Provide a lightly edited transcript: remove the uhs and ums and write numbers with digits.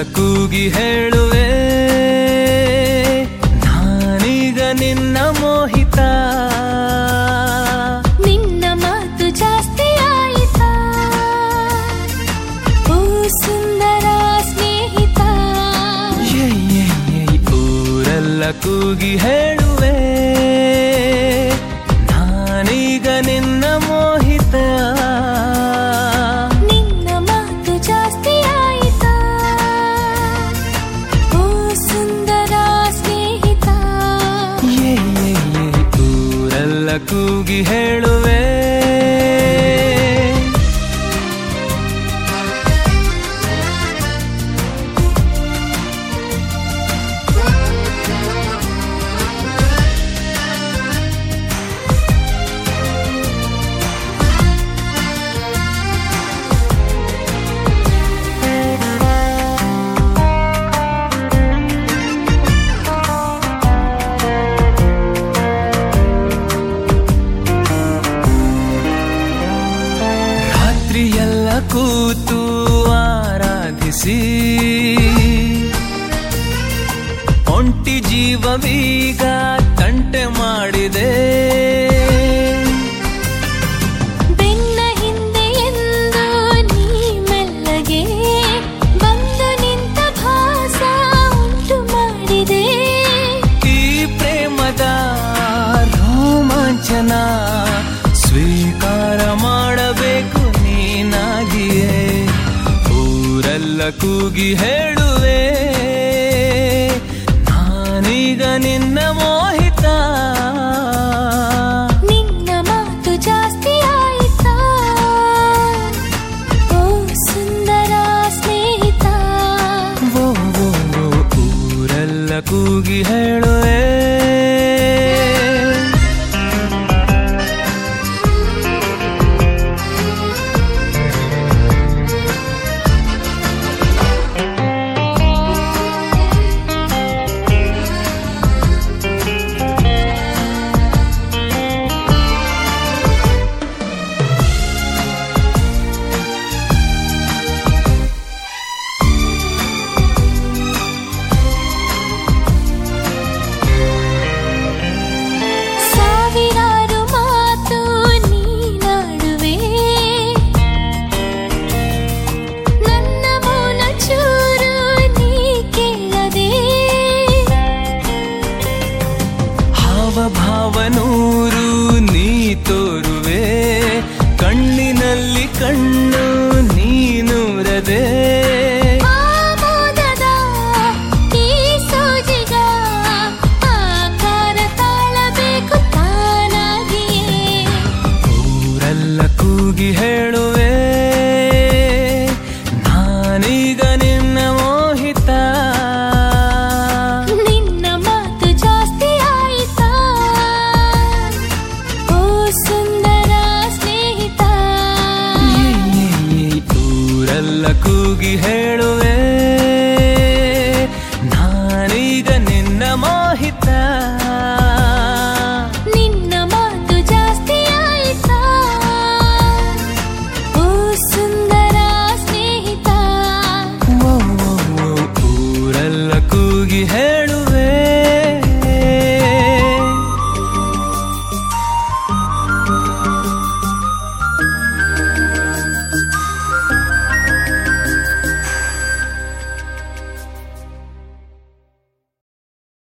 ಕೂಗಿ ಹೇಳುವೆ ನಾನೀಗ ನಿನ್ನ ಮೋಹಿತ. ನಿನ್ನ ಮಾತು ಜಾಸ್ತಿ ಆಯಿತಾ ಓ ಸುಂದರ ಸ್ನೇಹಿತ. ಊರೆಲ್ಲ ಕೂಗಿ ಹೇಳುವೆ ನಾನೀಗ ನಿನ್ನ ಮೋಹಿತ. ನಿನ್ನ ಮಾತು ಜಾಸ್ತಿ ಆಯಿತಾ ಓ ಸುಂದರ ಸ್ನೇಹಿತ. ಊರೆಲ್ಲ ಕೂಗಿ ಹೇಳುವೆ. ರಾತ್ರಿಯೆಲ್ಲ ಕೂತು ಆರಾಧಿಸಿ ಒಂಟಿ ಜೀವವೀಗ ತಂಟೆ ಮಾಡಿದೆ. ಬೆನ್ನ ಹಿಂದೆ ಎಂದು ನೀ ಮೆಲ್ಲಗೆ ಬಂದು ನಿಂತ ಭಾಸ ಉಂಟು ಮಾಡಿದೆ. ಈ ಪ್ರೇಮದ ರೋಮಾಂಚನ ಸ್ವೀಕಾರ ಮಾಡಬೇಕು ನೀನಾಗಿಯೇ. ಊರೆಲ್ಲ ಕೂಗಿ ಹೇಳುವೆ ನಾನೀಗ ನಿನ್ನ ಮೋಹಿತ. ನಿನ್ನ ಮಾತು ಜಾಸ್ತಿ ಆಯಿತಾ ಓ ಸುಂದರ ಸ್ನೇಹಿತ. ಊರೆಲ್ಲ ಕೂಗಿ ಹೇಳುವೆ. ಸಾವಿರಾರು ಮಾತು ನೀನಾಡುವೆ ನನ್ನ ಮೌನ ಚೂರು ನೀ ಕೇಳದೆ. ಹಾವಭಾವನೂರು ನೀ ತೋರುವೆ ಕಣ್ಣಿನಲ್ಲಿ ಕಣ್ಣು ನೀನೂರದೆ. ಆಮೋದದ ಈ ಸೋಜಿಗ ಆಕಾರ ತಾಳಬೇಕು ತಾನಾಗಿಯೇ. ಊರೆಲ್ಲ ಕೂಗಿ ಹೇಳುವೆ ನಾನೀಗ ನಿನ್ನ ಮೋಹಿತ. ನಿನ್ನ ಮಾತು ಜಾಸ್ತಿ ಆಯಿತಾ ಓ ಸುಂದರ ಸ್ನೇಹಿತ. ಊರೆಲ್ಲ ಕೂಗಿ ಹೇಳು